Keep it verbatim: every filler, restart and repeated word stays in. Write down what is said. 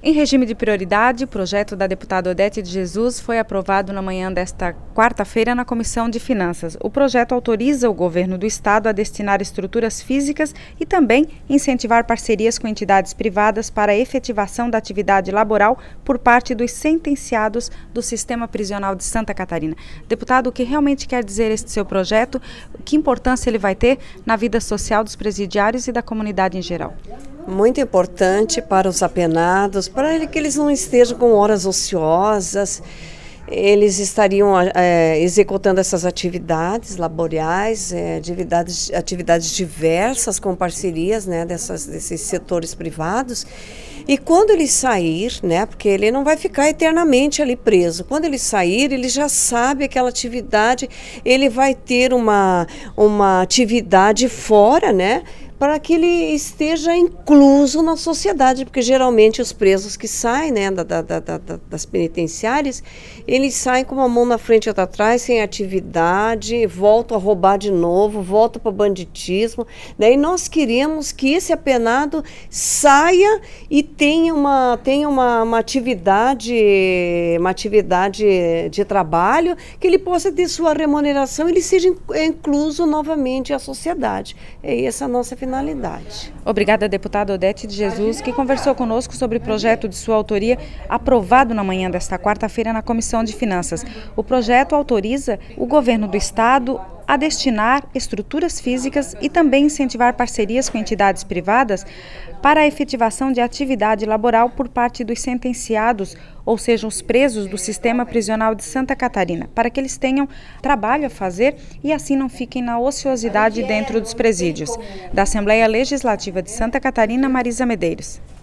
Em regime de prioridade, o projeto da deputada Odete de Jesus foi aprovado na manhã desta quarta-feira na Comissão de Finanças. O projeto autoriza o governo do estado a destinar estruturas físicas e também incentivar parcerias com entidades privadas para a efetivação da atividade laboral por parte dos sentenciados do Sistema Prisional de Santa Catarina. Deputado, o que realmente quer dizer este seu projeto? Que importância ele vai ter na vida social dos presidiários e da comunidade em geral? Muito importante para os apenados, para que eles não estejam com horas ociosas, eles estariam é, executando essas atividades laborais, é, atividades, atividades diversas com parcerias, né, dessas, desses setores privados. E quando ele sair, né, porque ele não vai ficar eternamente ali preso, quando ele sair, ele já sabe aquela atividade, ele vai ter uma, uma atividade fora, né, para que ele esteja incluso na sociedade, porque geralmente os presos que saem, né, da, da, da, da, das penitenciárias, eles saem com uma mão na frente e outra atrás, sem atividade, voltam a roubar de novo, voltam para o banditismo, né, e nós queremos que esse apenado saia e tenha uma, tenha uma, uma atividade, uma atividade de trabalho, que ele possa ter sua remuneração e ele seja incluso novamente à sociedade. É essa a nossa finalidade. Obrigada, deputada Odete de Jesus, que conversou conosco sobre o projeto de sua autoria, aprovado na manhã desta quarta-feira na Comissão de Finanças. O projeto autoriza o governo do estado a destinar estruturas físicas e também incentivar parcerias com entidades privadas para a efetivação de atividade laboral por parte dos sentenciados, ou seja, os presos do Sistema Prisional de Santa Catarina, para que eles tenham trabalho a fazer e assim não fiquem na ociosidade dentro dos presídios. Da Assembleia Legislativa de Santa Catarina, Marisa Medeiros.